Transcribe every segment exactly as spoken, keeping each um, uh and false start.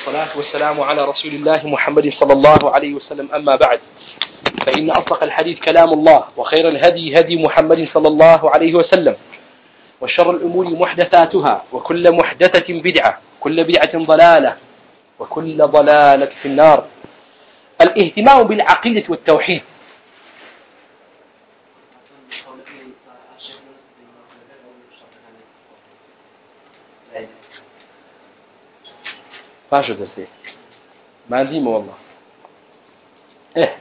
والصلاة والسلام على رسول الله محمد صلى الله عليه وسلم. أما بعد، فإن أصدق الحديث كلام الله، وخير الهدي هدي محمد صلى الله عليه وسلم، وشر الأمور محدثاتها، وكل محدثة بدعة، كل بدعة ضلالة، وكل ضلالة في النار. الاهتمام بالعقيدة والتوحيد. فاشو درسي ما ديما والله إيه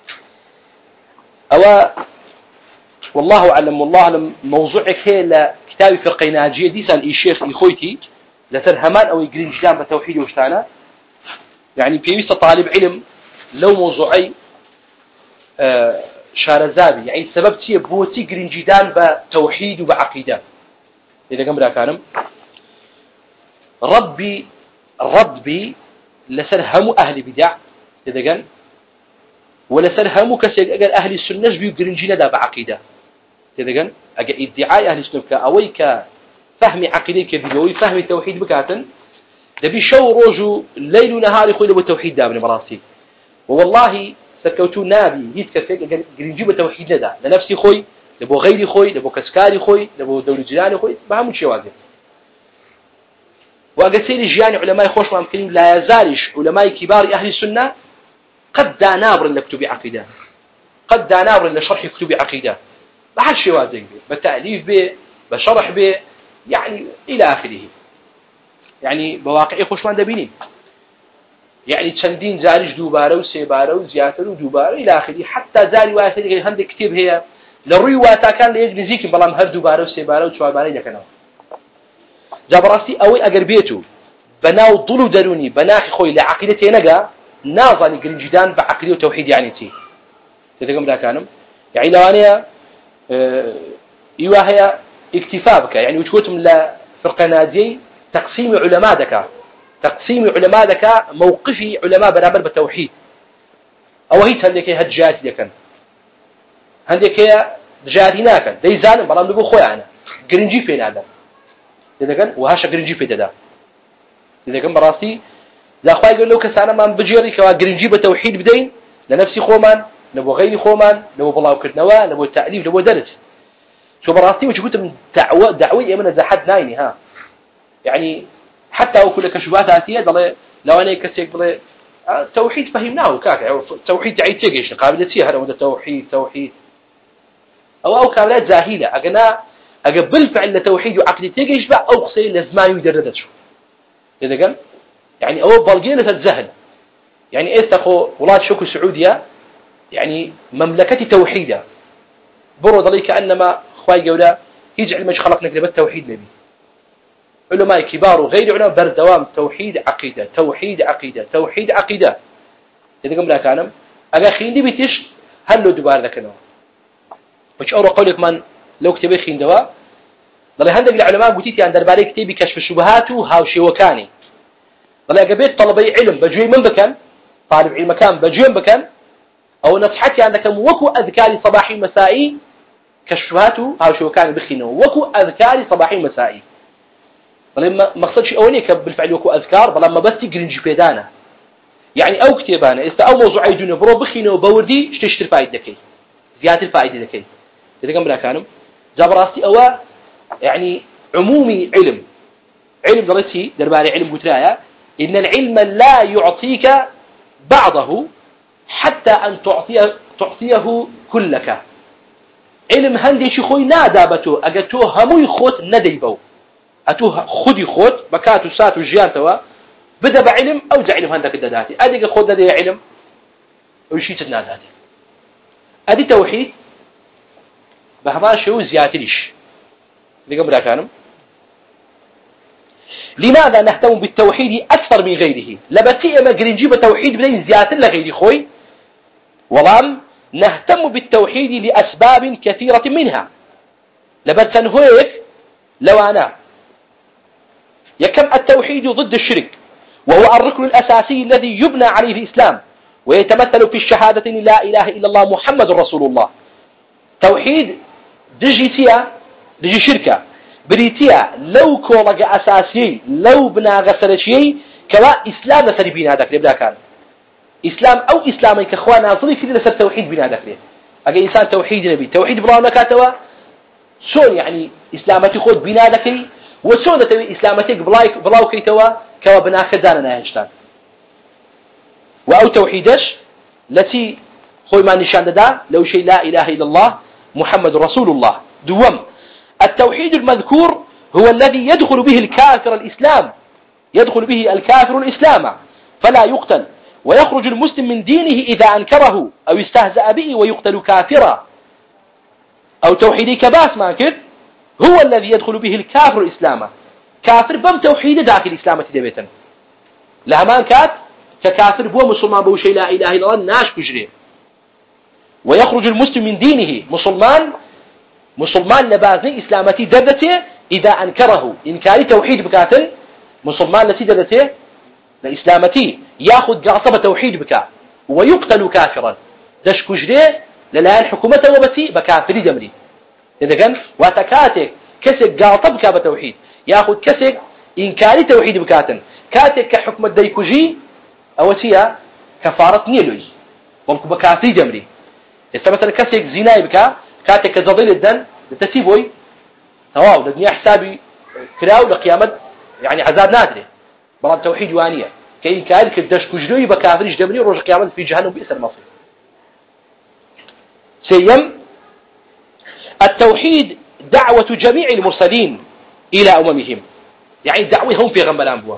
أو والله أعلم والله أعلم موضوعك هي لكتاب فرقة ناجية دي سان الشيخ إخوتي لترهمان أو يقرين جدام بتوحيد وشتانا، يعني بيويست طالب علم لو موضوعي آه شارزابي، يعني سبب تي بوتي قرين جدام بتوحيد وبعقيدة. إذا قمنا كانم ربي ربي لسرهم أهل بدع إذا قال ولسرهم كسر قال أهل السنة بيقدرون جينا ده بعقيدة إذا قال أجا ادعاء أهل السنة كأوي كفهم عقيدة كبيروي فهم التوحيد بكاتن ده بيشو روجو ليل ونهار يخوي له التوحيد ده من مراسي. والله سكوتو نبي يتكسر قال جرينجيب التوحيد ده لنفسي خوي لبو غيري خوي لبو كسكاري خوي لبو دولة جيراني خوي بهم شيء واجب. وأقسير جيان علماء خوش وامكنين لا يزالش علماء كبار أهل السنة قد دانابر لكتب عقيدة، قد دانابر لشرح كتب عقيدة، ما حد شيء واضح بالتأليف به بشرح به يعني إلى آخره. يعني بواقعي خوش وان دبيني يعني تشندين زارج دوباره وسيباره وزياتر ودوباره إلى آخره، حتى زاري وآخره هند كتب هي للروي واتاكان ليجني زيك بلام هر دوباره وسيباره وشواباره لكنه جابراسي أوي أجر بيته بناو ضلوا دروني بناخي خوي لعقيدتي نجا ناظني جرينجدان بعقيدة وتوحيد يعني تي تتكلم ده كانم يعني لو أنا اه يواهي اكتفابك يعني وتقولتم لا فرقة نادي تقسيم علماء ذكا تقسيم علماء ذكا موقفي علماء برابر بالتوحيد أو هي هندك هي هجات ذكا هندك هي جاتي ناكن ديزان برام نقول خوي أنا جرينجي فين هذا إذا كان وهاش جرينجي في ده إذا كان براسي لا أخوي يقول له كسانا ما بجيري كوا جرينجي بتوحيد بدين لنفسي خومان نبو غيري خومان نبو بالله وكرنوا نبو التأليف نبو درس شو براسي وش قلت من دعوة دعوية من زحد نايني ها يعني حتى لو كل كشوفات آتية ضل لو أنا كسيك ضل توحيد فهمناه كاك توحيد تعيد تيجيش قابلتي هذا وده توحيد توحيد أو أو كاملات زاهيلة أجنا أقبل فعل توحيد وعقيدة تيجيش بقى أو قصي لزمان يدردد شو إذا قال يعني أول بلقينة الزهل يعني إيه تخو ولاد شكو سعودية يعني مملكة توحيدة برو ضلي كأنما خواي قولا يجعل مش خلقنا كده بالتوحيد نبي علماء كبار وغير علماء بردوام توحيد عقيدة توحيد عقيدة توحيد عقيدة إذا قمنا كانم أقاخين دي بتش هلو دبار ذكنا وش أورا قولك من لو كتبي خين دواء ضل هندق العلماء قلتي عن درباري كتبي كشف الشبهات وهاوشي وكاني ضل قبيت طلبي علم بجوي من بكن طالب علم مكان بجوي من بكن أو نصحتي عندك وكو أذكاري صباحي مسائي كشف الشبهات وهاوشي وكاني بخينه وكو أذكاري صباحي مسائي ضل ما مقصدش أولي بالفعل وكو أذكار ضل ما بس تجرنج بيدانا يعني أو كتبانا است أو موضوع يدون برو بخينه وبوردي تشتري فائدة كي زيادة الفائدة ذكي إذا كان بلا كانوا جابراسي أو يعني عمومي علم علم درسي درباري علم قترايا إن العلم لا يعطيك بعضه حتى أن تعطيه تعطيه كلك علم هندي شخوي نادابته أجتوه هموي خوت نديبو أتوه خدي خوت بكاتو ساتو جيانتوا بدأ بعلم أو علم هندك الدداتي أديك خد ندي علم ويشيت الناداتي أدي توحيد بهذا شيء زيادة ليش اللي قبل كانوا لماذا نهتم بالتوحيد أكثر من غيره لبتي ما جرينجيب التوحيد بدين زيادة لغير خوي والله نهتم بالتوحيد لأسباب كثيرة منها لبتن هيك لو أنا يكم التوحيد ضد الشرك وهو الركن الأساسي الذي يبنى عليه الإسلام ويتمثل في الشهادة لا إله إلا الله محمد رسول الله. توحيد دجيتيا دجي شركة بريتيا لو كولغا أساسي لو بنا غسرشي كوا إسلام لسر بنا ذكر بلا كان إسلام أو إسلامي كأخوان أصلي كذا لسر توحيد بنا ذكر أجا إنسان توحيد نبي توحيد بلا نكاتوا شون يعني إسلامتي خود بنا ذكري وشون تبي إسلامتك بلاك بلاو كيتوا كوا بنا خزانة نهجتان وأو توحيدش التي خوي ما نشان دا لو شيء لا إله إلا الله محمد رسول الله دوم التوحيد المذكور هو الذي يدخل به الكافر الإسلام يدخل به الكافر الإسلام فلا يقتل ويخرج المسلم من دينه إذا أنكره أو استهزأ به ويقتل كافرا أو توحيدي كباس ما كذ هو الذي يدخل به الكافر الإسلام كافر بم توحيد داخل الإسلام تدبيتا لهمان كات ككافر بو مسلمان بو شيء لا إله إلا الله ناش بجري ويخرج المسلم من دينه مسلمان مسلمان لبازن إسلامتي دردته إذا أنكره إنكاري توحيد بكاتل مسلمان لتي دردته لإسلامتي ياخذ قاصبة توحيد بكا ويقتل كافرا دش كجري للا الحكومة وبتي بكافري دمري إذا كان واتكاتك كسك قاصب كا بتوحيد ياخذ كسك إنكاري توحيد بكاتن كاتك كحكم الديكوجي أو تيا كفارة نيلوي ومكو بكافري دمري إذا مثلا كسك زناي بكا كاتك كزضيل الدن لتسيبوي تواو لدنيا حسابي كراو لقيامة يعني عذاب نادرة برام توحيد وانية كي كان كدش كجلوي بكافريش دمري روج قيامة في جهنم بئس المصير سيم التوحيد دعوة جميع المرسلين إلى أممهم يعني دعوهم في غنبلان بوا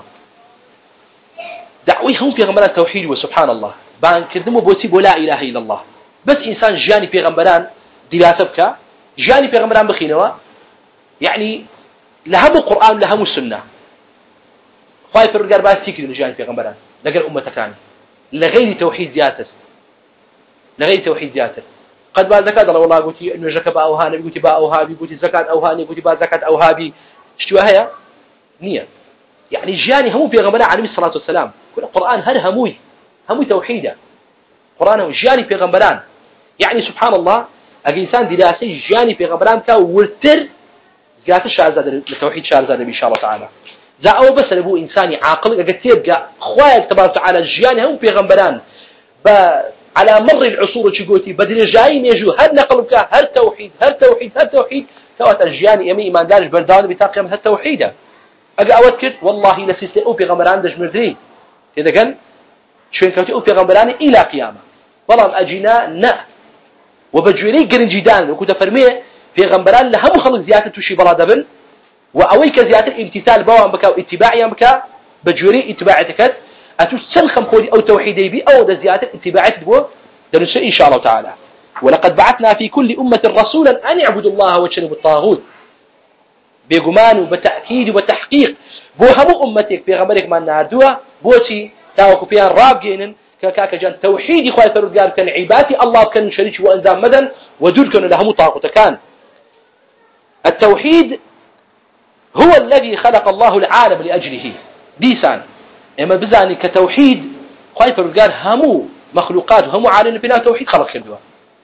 دعوهم في غنبلان توحيد وسبحان الله بان كردمو بوتي لا إله إلا الله بس إنسان جاني في غنبلان دلاسبك جاني في غنبلان بخينوا يعني لهم القرآن لهم السنة خايف الرجال باس تيكي جاني في غنبلان لقى أمة كان لغير توحيد زيادة لغير توحيد زيادة قد بعد زكاة الله والله قلتي إنه زكاة أوهاني قلتي با أوهابي قلتي زكاة أوهاني قلتي با زكاة أوهابي اشتوى هيا نية يعني جاني همو في غنبلان عليه الصلاة والسلام كل القرآن هل هموي هموي توحيده قرآن جاني في غنبلان يعني سبحان الله الإنسان دراسي جاني في غنبلان كا ورتر قالت الشارزاد لتوحيد شارزاد إن شاء الله تعالى ذا أو بس لبو إنساني عاقل قد تبقى خواك تبارك تعالى جاني هم في غنبلان على مر العصور تشقوتي بدل جايين يجوا هل نقلبك هل توحيد هل توحيد هل توحيد كوات الجاني يمي إيمان دارج بردان بتاقيم هل توحيده أجا أوتكر والله لسيسلي أو في غنبلان دج مردري إذا قال شوين كوتي أو في غنبلان إلى قيامة والله أجينا نا وبجوري قرن جدان وكنت فرميه في غنبلان لهم خلق زيادة تشي بلا دبن وأويك زيادة امتثال بوان بكا واتباعي بكا بجوري اتباعتك أتسلخم خودي أو توحيدي بي أو دا زيادة اتباعتك بو درسه إن شاء الله تعالى ولقد بعثنا في كل أمة رسولا أن يعبدوا الله واجتنبوا الطاغوت بيقمان وبتأكيد وبتحقيق بو همو أمتك في غنبلك ما ناردوها بوتي تاوكو فيها الراب جينن كاكا جان توحيدي خواهي فرقار كان عبادي الله كان شريك وأنزام مدن ودول كانوا لهم طاقة كان التوحيد هو الذي خلق الله العالم لأجله ديسان إما بزاني كتوحيد خواهي فرقار همو مخلوقات همو عالم بنا توحيد خلق كردوا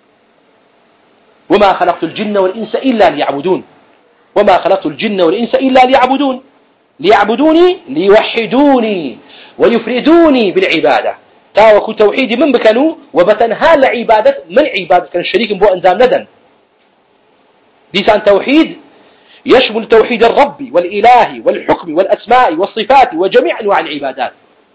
وما خلقت الجن والإنس إلا ليعبدون وما خلقت الجن والإنس إلا ليعبدون ليعبدوني ليوحدوني ويفردوني بالعبادة تاوكو توحيد من بكنو وبتنهى لعبادة من عبادة كان الشريك بو أنزام ندن ديسان توحيد يشمل توحيد الرب والإله والحكم والأسماء والصفات وجميع أنواع العبادات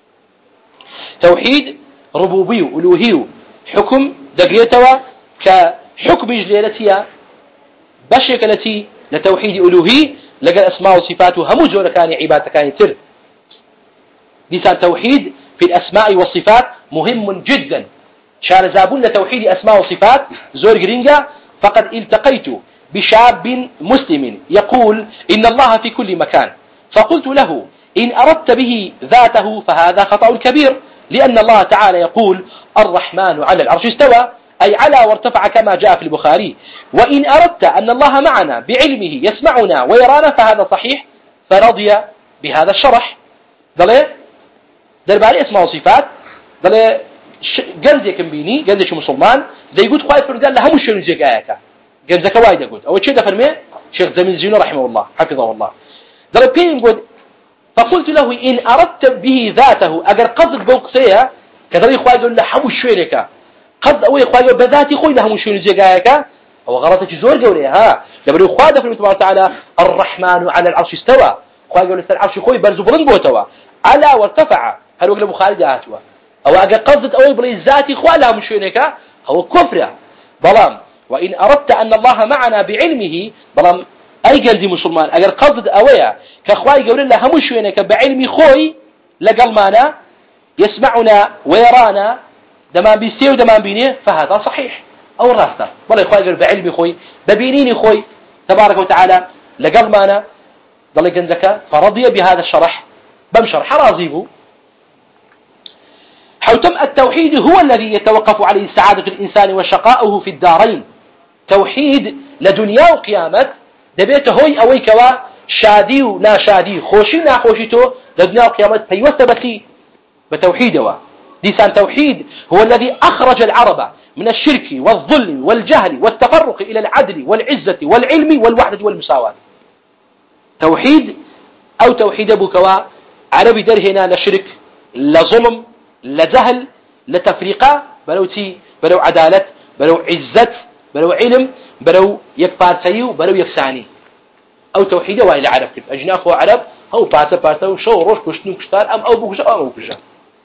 توحيد ربوبي ألوهي حكم دقيتوا كحكم جليلتها بشك التي لتوحيد ألوهي لقى الأسماء والصفات هم جور كان عبادة كان تر ديسان توحيد في الأسماء والصفات مهم جدا شان زابون لتوحيد أسماء وصفات زور جرينجا فقد التقيت بشاب مسلم يقول إن الله في كل مكان فقلت له إن أردت به ذاته فهذا خطأ كبير لأن الله تعالى يقول الرحمن على العرش استوى أي على وارتفع كما جاء في البخاري وإن أردت أن الله معنا بعلمه يسمعنا ويرانا فهذا صحيح فرضي بهذا الشرح ضل درباري اسماء وصفات ضل جنزي كمبيني جنزي مسلمان ده يقول خايف فرجال لهم الشيء زي آياته جنزك وايد يقول أول شيء ده فرمي شيخ زميل زينو رحمه الله حفظه الله ضل بين يقول فقلت له إن أردت به ذاته أجر قصد بوقسية كذا إخوة يقول له حمو شوينك قصد أو إخوة يقول بذاتي خوي له مش شوين زجاجك هو غلطة جزور قولي ها لما إخوة ده في الله تعالى الرحمن على العرش استوى إخوة يقول العرش خوي برزو بلن بوتوا ألا وارتفع هل وقل بخاري جاءتوا أو أجر قصد أو يبلي ذاتي إخوة له مش شوينك هو كفر بلام وإن أردت أن الله معنا بعلمه بلام أي قلبي مسلمان أجر قصد أويا كأخوي يقول له همش وينك بعلمي خوي لقل مانا يسمعنا ويرانا دمان بيستيو دمان بينيه فهذا صحيح أو الراسته والله إخوي يقول بعلمي خوي ببينيني خوي تبارك وتعالى لقل مانا ضل جنزك فرضي بهذا الشرح بمشرح راضيه حوتم التوحيد هو الذي يتوقف عليه سعادة الإنسان وشقاؤه في الدارين توحيد لدنيا وقيامة دبيت هوي أوي كوا شادي ونا شادي خوشي نا خوشي تو لدنيا وقيامة فيوثبتي بتوحيده ديسان توحيد هو الذي أخرج العرب من الشرك والظلم والجهل والتفرق إلى العدل والعزة والعلم والوحدة والمساواة توحيد أو توحيد أبو كوا عربي در هنا لشرك لظلم لجهل لتفريقة بلو تي بلو عدالة بلو عزة بلو علم بلو يكبارتيو بلو يكساني أو توحيده وإلى عرب كيف أجناخ وعرب هو بارتا بارتا وشو روش كشتنو كشتار أم أو بوكشا أو أو بوكشا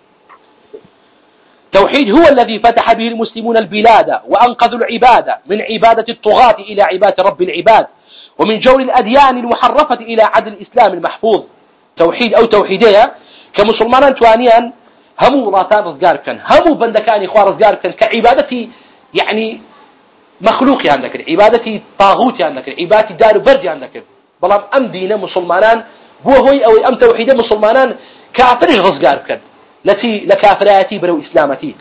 توحيد هو الذي فتح به المسلمون البلاد وأنقذوا العبادة من عبادة الطغاة إلى عبادة رب العباد ومن جور الأديان المحرفة إلى عدل الإسلام المحفوظ توحيد أو توحيدية كمسلمان توانيا همو راتان رزقار كان همو بندكان إخوة رزقار كان كعبادتي يعني مخلوقي عندك عبادتي طاغوتي عندك عبادتي دار بردي عندك بلام أم دين مسلمانان بو هوي أو أم توحيد مسلمانان كافرش رزقار كان التي لكافراتي برو إسلامتي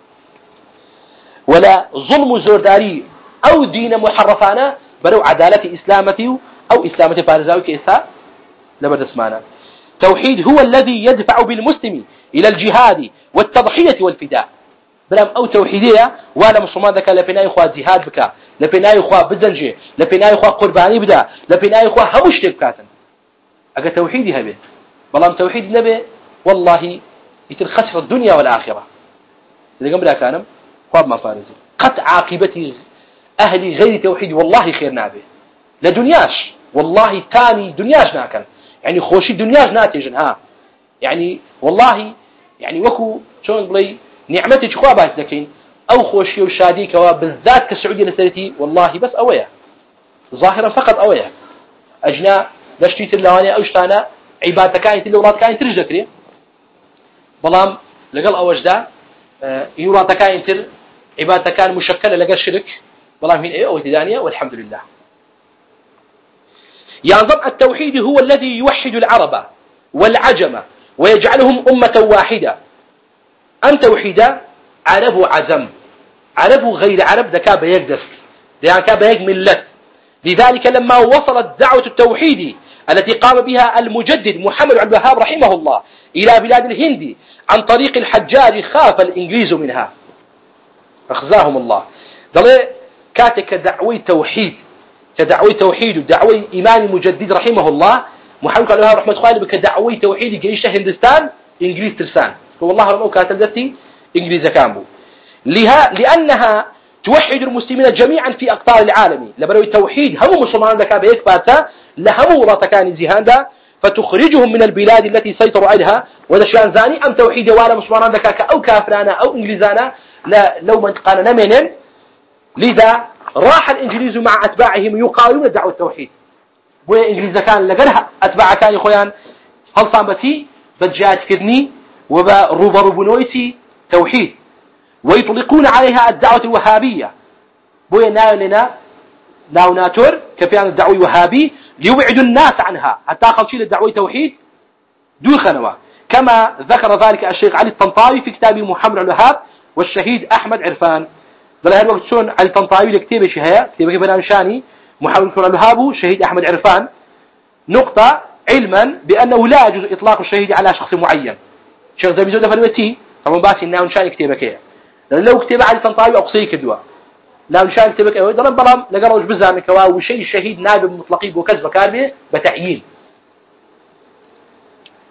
ولا ظلم زورداري أو دين محرفانا برو عدالة إسلامتي أو إسلامتي فارزاوي كإساء لبرد اسمانا توحيد هو الذي يدفع بالمسلم إلى الجهاد والتضحية والفداء بلام أو توحيدية ولا مسلمان ذكا لبناء إخوة جهاد بكا لبناء إخوة بدنجي لبناء إخوة قرباني بدا لبناء إخوة همش تبكاتن أجا توحيدي هبه بلام توحيد نبي والله يتر خسر الدنيا والآخرة إذا قم كانم قاب ما فارزي قط عاقبتي أهلي غير توحيد والله خير نابه لدنياش والله تاني دنياش ناكل يعني خوشي دنياش ناتجن ها يعني والله يعني وكو شون بلي نعمتي شخوا باش لكن أو خوشي وشادي كوا بالذات كالسعودية لسرتي والله بس أويا ظاهرا فقط أويا أجنا لشتيت اللواني أوشتانا عبادة كانت اللورات كانت ترجذكري بلام لقل أوجدا يورات كانت تر عبادة كان مشكلة لقل شرك بلام من إيه أو تدانية والحمد لله ينظم التوحيد هو الذي يوحد العرب والعجم ويجعلهم أمة واحدة أن توحيدا عرب عزم عرب غير عرب ذكا بيقدس ذكا بيق ملت لذلك لما وصلت دعوة التوحيد التي قام بها المجدد محمد عبد الوهاب رحمه الله إلى بلاد الهند عن طريق الحجاج خاف الإنجليز منها أخزاهم الله ضل كاتك دعوي توحيد كدعوي توحيد ودعوي إمام المجدد رحمه الله محمد عبد الوهاب رحمه الله كدعوي توحيد جيش هندستان إنجليز ترسان والله رمو كاتل ذاتي إنجليز كامبو لها لأنها توحد المسلمين جميعا في أقطار العالم لبروي التوحيد هم مسلمان ذكا بيك باتا لهم وراتكان زهاندا فتخرجهم من البلاد التي سيطروا عليها وذا شان زاني أم توحيد وانا مسلمان ذكا أو كافرانا أو إنجليزانا لا لو من قال نمنن لذا راح الإنجليز مع أتباعهم يقاومون دعوة التوحيد بويا إنجليز كان لقرها أتباع كان يخويان هل صامتي بجات كرني وبروبر بنويتي توحيد ويطلقون عليها الدعوة الوهابية بويا ناو لنا ناو ناتور كفيان الدعوة الوهابي ليوعدوا الناس عنها حتى خلشي الدعوة التوحيد دون خنوة كما ذكر ذلك الشيخ علي الطنطاوي في كتابه محمد الوهاب والشهيد أحمد عرفان ظل هالوقت شون علي الطنطاوي لكتابه شهية كتابه بنانشاني محمد الوهاب شهيد أحمد عرفان نقطة علما بأنه لا يجوز إطلاق الشهيد على شخص معين شيخ زميزو ده فلوتي طبعا باسي ناو نشان كتابك ايه لو كتاب علي الطنطاوي أقصي كدوا ناو نشان كتابك ايه ضرب بلام لقروج بزامي كوا وشيء الشهيد نائب مطلقي وكذب كاربه بتعيين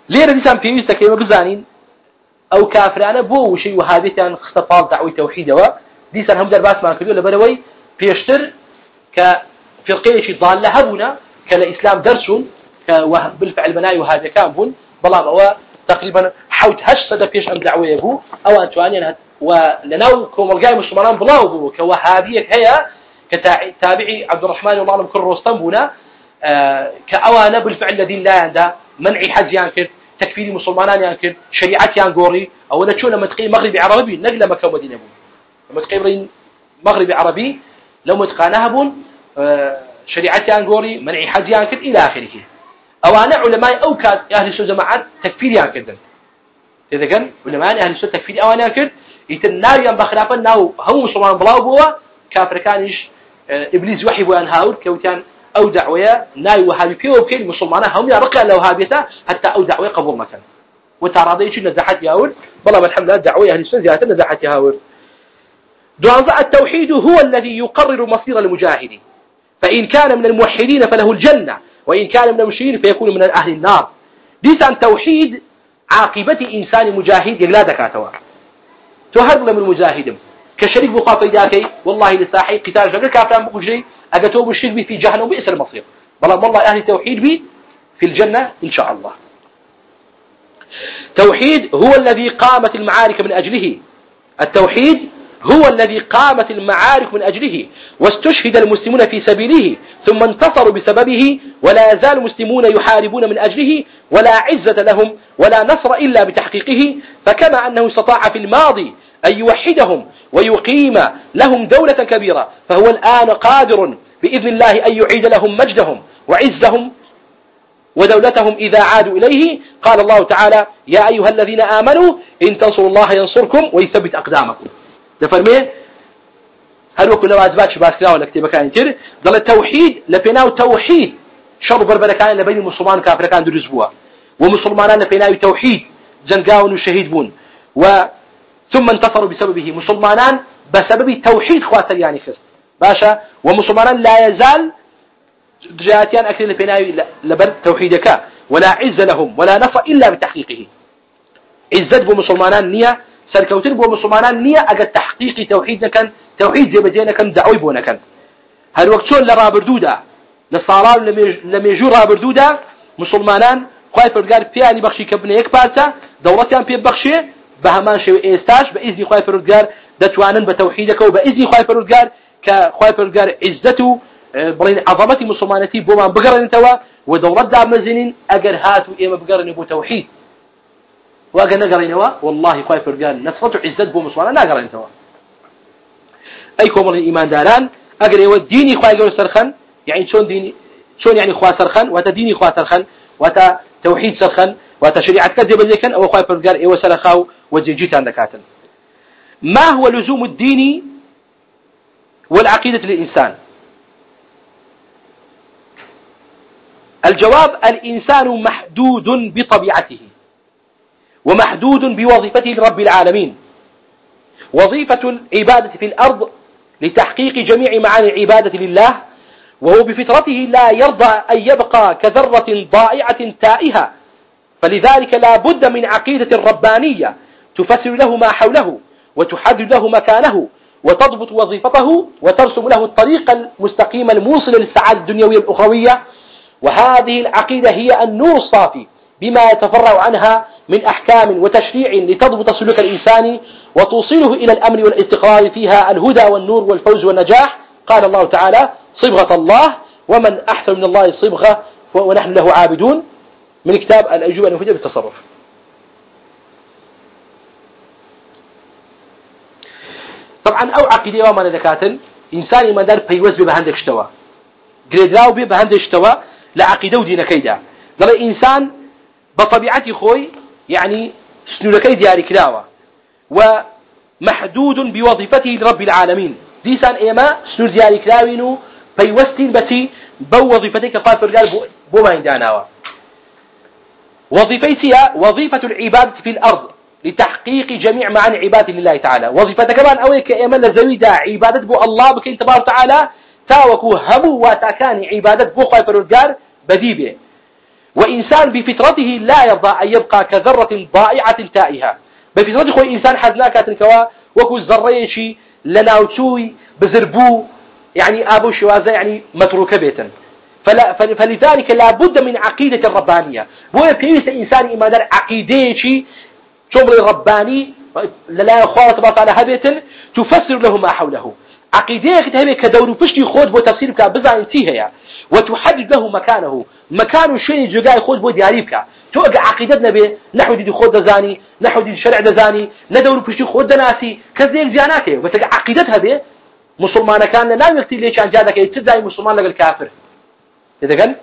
ليه رديسان بيويستا كيما بزانين أو كافرانا بو شيء وهابتان اختطال دعوة توحيد وا ديسان هم درباس ما كدوا لبروي بيشتر كفرقية شيء ضال هبنا كالإسلام درسون بالفعل بناي وهذا كان بون بلا هو تقريبا حوت هشت بيش أم دعوة يبو أو أنتوانيا ولناو كومرجاي مسلمان بلاو بو كوهابية هي كتابعي عبد الرحمن والله أعلم كل رستم بنا آه كأوانا بالفعل الذي لا عنده منع حج ينكر تكفير مسلمان ينكر شريعة ينقوري أو نشوف لما تقي مغربي عربي نقل مكان مدينة بون لما تقي مغربي عربي لو متقانها بون آه شريعة ينقوري منع حج ينكر إلى آخره أوانا علماء أو كاد أهل السنة جماعات تكفير ينكر إذا كان علماء أهل السنة تكفير أوانا ينكر يتنار ينبغ خلافا ناو هم مسلمان بلاو بوا كافر كانش إبليس وحي بوان هاول كوتان أو دعوة ناي وهابي بيو بكين مسلمانة هم يرقى لو هابيته حتى أو دعوة قبول مكان وتراضي يشي نزاحات يهاول بالله الحمد لله دعوة أهل السنة زيادة نزاحات يهاول دعاء التوحيد هو الذي يقرر مصير المجاهد فإن كان من الموحدين فله الجنة وإن كان من المشركين فيكون من أهل النار ديس عن توحيد عاقبة إنسان مجاهد يقلا دكاتوا تهرب من المجاهد كشريك بقى فيداكي والله لساحي قتال شغل كافران بقجري أقتوب الشرك بي في جهنم بئس المصير بل والله أهل التوحيد بي في الجنة إن شاء الله توحيد هو الذي قامت المعارك من أجله التوحيد هو الذي قامت المعارك من أجله واستشهد المسلمون في سبيله ثم انتصروا بسببه ولا يزال المسلمون يحاربون من أجله ولا عزة لهم ولا نصر إلا بتحقيقه فكما أنه استطاع في الماضي أن يوحدهم ويقيم لهم دولة كبيرة فهو الآن قادر بإذن الله أن يعيد لهم مجدهم وعزهم ودولتهم إذا عادوا إليه قال الله تعالى يا أيها الذين آمنوا إن تنصروا الله ينصركم ويثبت أقدامكم دفرميه هل وكل واجبات شباسكرا ولا كتابة كان يتر ضل التوحيد لبناو توحيد شر بربرة كان لبين المسلمان كافر كان درزبوا ومسلمان لبناو توحيد جنقاون وشهيد بون و ثم انتصروا بسببه مسلمان بسبب توحيد خواتر يعني خس باشا ومسلمان لا يزال جاتيان أكثر لبناو لبر توحيدك ولا عز لهم ولا نصر إلا بتحقيقه عزت بمسلمان نية سركوتن بمسلمان نية أجد تحقيق توحيدنا كان توحيد زي بدينا كان دعوي بونا كان هالوقتون لرابردودا لصاران لم يجوا رابردودا مسلمانان خايف رجال بيعني بخشي كبني يكبرتا دورتيان بي بخشي بهمان شيء إستاش بإذن خايف رجال دتوانن بتوحيدك وبإذن خايف رجال كخايف رجال عزته برين عظمتي مسلمانتي بوما بقرن توا ودورت دار مزنين أجر هاتوا إيه ما بقرن بو توحيد وأجر نقرنوا والله خايف رجال نصرته عزت بو مسلمان نقرن توا أي كومر الإيمان داران أجر يود ديني خايف سرخن يعني شون ديني شون يعني خوا سرخن وتا ديني خوا سرخن وتا توحيد سرخن وتا شريعة كذب ذيكن أو خايف رجال إيه وسرخاو وجيجيت عندك هاتن ما هو لزوم الدين والعقيدة للإنسان الجواب الإنسان محدود بطبيعته ومحدود بوظيفته لرب العالمين وظيفة العبادة في الأرض لتحقيق جميع معاني العبادة لله وهو بفطرته لا يرضى أن يبقى كذرة ضائعة تائهة فلذلك لا بد من عقيدة ربانية تفسر له ما حوله وتحدد له مكانه وتضبط وظيفته وترسم له الطريق المستقيم الموصل للسعادة الدنيوية الأخروية وهذه العقيدة هي النور الصافي بما يتفرع عنها من أحكام وتشريع لتضبط سلوك الإنسان وتوصله إلى الأمن والاستقرار فيها الهدى والنور والفوز والنجاح قال الله تعالى صبغة الله ومن أحسن من الله صبغة ونحن له عابدون من كتاب الأجوبة المفيدة بالتصرف طبعا أو عقيدة وما ندكاتن إنسان ما دار بيوز بهندك اشتوى قريدراو بهندك اشتوى لعقيدة ودين كيدا ضل إنسان بطبيعته خوي يعني سنولكي دياري كلاوة ومحدود بوظيفته لرب العالمين ديسان إيما سنول دياري كلاوينو بيوستين بسي بو وظيفتك قال فرقال بو ما عندنا وظيفتها وظيفة العبادة في الأرض لتحقيق جميع معاني عبادة لله تعالى وظيفتك كمان أولي كإيما لزويدا عبادة بو الله بكين تبارك تعالى تاوكو همو واتاكاني عبادة بو خايف الرجال بديبه وإنسان بفطرته لا يرضى أن يبقى كذرة ضائعة تائهة بفطرته خوي إنسان حزناك تنكوا وكو الزريشي لناوتوي بزربو يعني أبو شوازة يعني متروكة بيتا فلا فلذلك لا بد من عقيدة الربانية بويا بيوس إنسان إيمان عقيدة شمر الرباني لا يخالط تبارك على هبيت تفسر له ما حوله عقيدة كتابة كدور فشتي خود بو تفسير بك بزع انتهيها وتحدد له مكانه مكانه شيء جاي خود بو دياريبك توقع عقيدتنا به نحو دي خود دزاني نحو دي شرع دزاني ندور فشتي خود دناسي كذلك جاناته وتقع عقيدتها به مسلمان كان لا يقتل ليش عن جادك يتدعي مسلمان لك الكافر إذا قال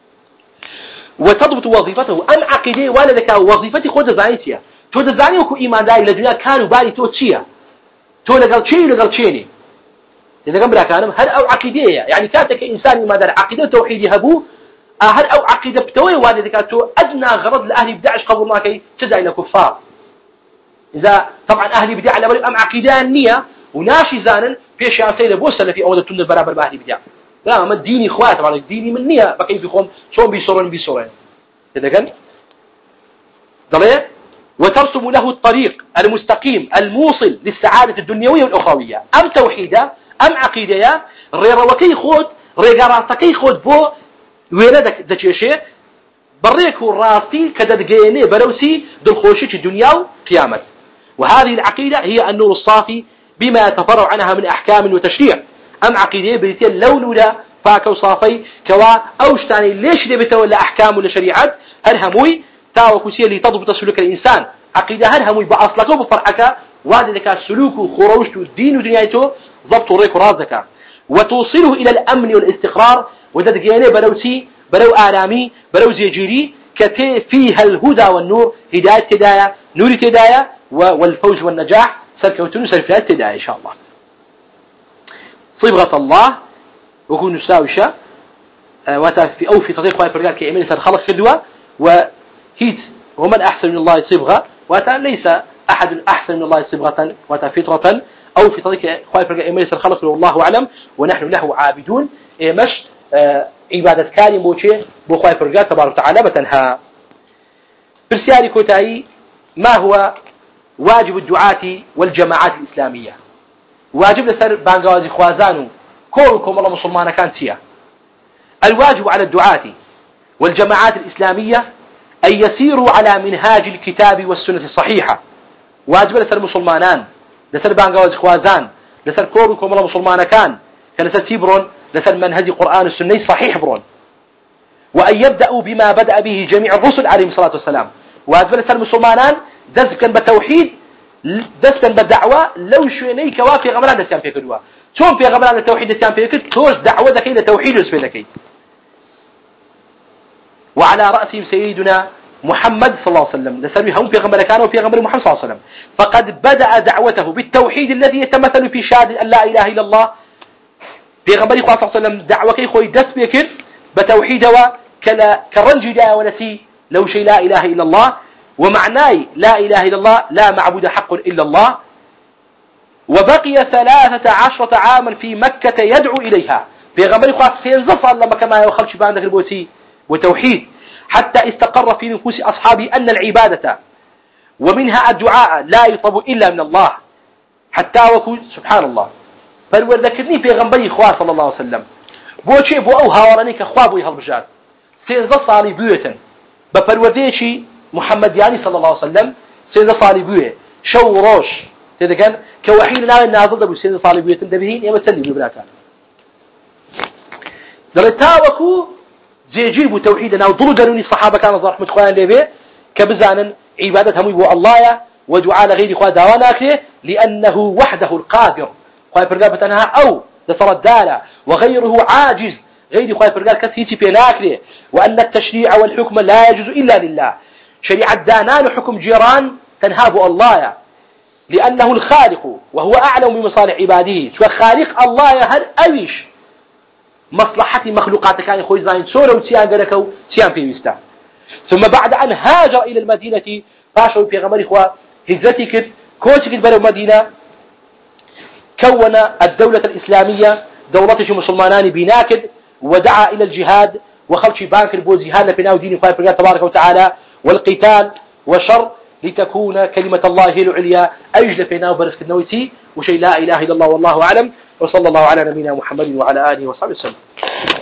وتضبط وظيفته أم عقيدة ولا لك وظيفتي خود دزانيتها تو دزاني وكو إيمان داي لدنيا كانوا بالي تو تشيا تو لقل شيء لقل شيني إذا قام براكانم هل أو عقيدة يعني كاتك إنسان ما دار عقيدة توحيد هبو هل أو عقيدة بتوي والد كاتو أدنى غرض لأهل بدعش قبل ما كي تدعي لكفار إذا طبعا أهل بدع على أم عقيدة النية وناشي زانا في شيء سيد بوصل في أول تند برابر بأهل بدع لا ما الديني إخوات طبعا الديني من نية بكيف يخون شون بيصورن بيصورن إذا كان ضليه وترسم له الطريق المستقيم الموصل للسعادة الدنيوية والأخروية أم توحيدة أم عقيدة ريرا وكي خود ريقاراتكي خود بو ويردك دكيشي بريكو راستي كددقيني بروسي دلخوشيش الدنيا وقيامة وهذه العقيدة هي النور الصافي بما يتفرع عنها من أحكام وتشريع أم عقيدة بريتين لولولا فاكو صافي كوا أوشتاني ليش دي بتولى أحكام ولا شريعات هرهموي تاوكوسية اللي تضبط سلوك الإنسان عقيدة هرهموي بأصلك وبفرعك وذلك السلوك وخروجته الدين ودنياته ضبط ريك رازك وتوصله إلى الأمن والاستقرار وددقيني بلوسي بلو آلامي بلو زيجيري كتي فيها الهدى والنور هداية تداية نور تداية والفوز والنجاح سركوتنو سرفيات تداية إن شاء الله صبغة الله وكون نساوشة وتا في أو في تطبيق قوائي برقال كيعمل سنخلص في الدواء وهيت ومن أحسن من الله صبغة وتا ليس أحد أحسن من الله صبغة وتا فطرة أو في طريق قوائي برقال كيعمل سنخلص والله أعلم ونحن له عابدون مش عبادة كاري موشي بقوائي برقال تبارك وتعالى بتنها برسياري كوتاي ما هو واجب الدعاة والجماعات الإسلامية واجب لسر بانقوازي خوازانو كوركم الله مسلمان كانت هي الواجب على الدعاة والجماعات الإسلامية أن يسيروا على منهاج الكتاب والسنة الصحيحة واجب لسر مسلمانان لسر بانقوازي خوازان لسر كوركم الله مسلمان كان كلسر تيبرون لسر منهج القرآن السنة صحيح برون وأن يبدأوا بما بدأ به جميع الرسل عليهم الصلاة والسلام واجب لسر مسلمانان دزكا بالتوحيد دزكا بالدعوة لو شويني كوافي غمران دزكا في كدوا شون في غمران التوحيد دزكا في كد توش دعوة ذكي لتوحيد وسبيلكي وعلى رأسهم سيدنا محمد صلى الله عليه وسلم لسلمي هم في غمر كانوا في غمر محمد صلى الله عليه وسلم فقد بدأ دعوته بالتوحيد الذي يتمثل في شهادة أن لا إله إلا الله في غمر صلى الله عليه وسلم دعوة كي خوي دس بيكر بتوحيد وكلا كرنج دا ونسي لو شيء لا إله إلا الله ومعناي لا إله إلا الله لا معبود حق إلا الله وبقي ثلاثة عشرة عاما في مكة يدعو إليها في غمر خاص سينزف الله كما يخلش بعندك البوتي وتوحيد حتى استقر في نفوس أصحابه أن العبادة ومنها الدعاء لا يطلب إلا من الله حتى وكو سبحان الله فالوذكرني في غمر إخوة صلى الله عليه وسلم بوشي بو أو هاورانيك أخوابه يهالبجاد سينزف صالي بيوتا بفالوذيشي محمد يعني صلى الله عليه وسلم سينزف صالي بيوه شو روش هذا كان كوحيد لا النازل ابو سيد صالح بيتم دبهين يا مسلي بلاكان درتاوكو جيجيبو توحيدنا وضلوا قانوني الصحابه كانوا رحمه اخوان لبي كبزانا عبادتهم يبو الله ودعاء غير اخوان داواناك لانه وحده القادر اخوان فرقال بتنها او لتردالا وغيره عاجز غير اخوان فرقال كثيتي بيناكله وان التشريع والحكم لا يجوز الا لله شريعه دانان وحكم جيران تنهاب الله لأنه الخالق وهو أعلم بمصالح عباده شو خالق الله هل أويش مصلحة مخلوقات كان يخوي زين سورة وتيان قالكو تيان في مستع ثم بعد أن هاجر إلى المدينة فاشوا في غمر إخوة هجرتك كوتك بلو مدينة كون الدولة الإسلامية دولته مسلمانان بناكد ودعا إلى الجهاد وخلشي بانك البوزي هذا في ناو دين الله تبارك وتعالى والقتال وشر لتكون كلمة الله هي العليا أجل في ناو برسك النويتي وشيء لا إله إلا الله والله أعلم وصلى الله على نبينا محمد وعلى آله وصحبه وسلم.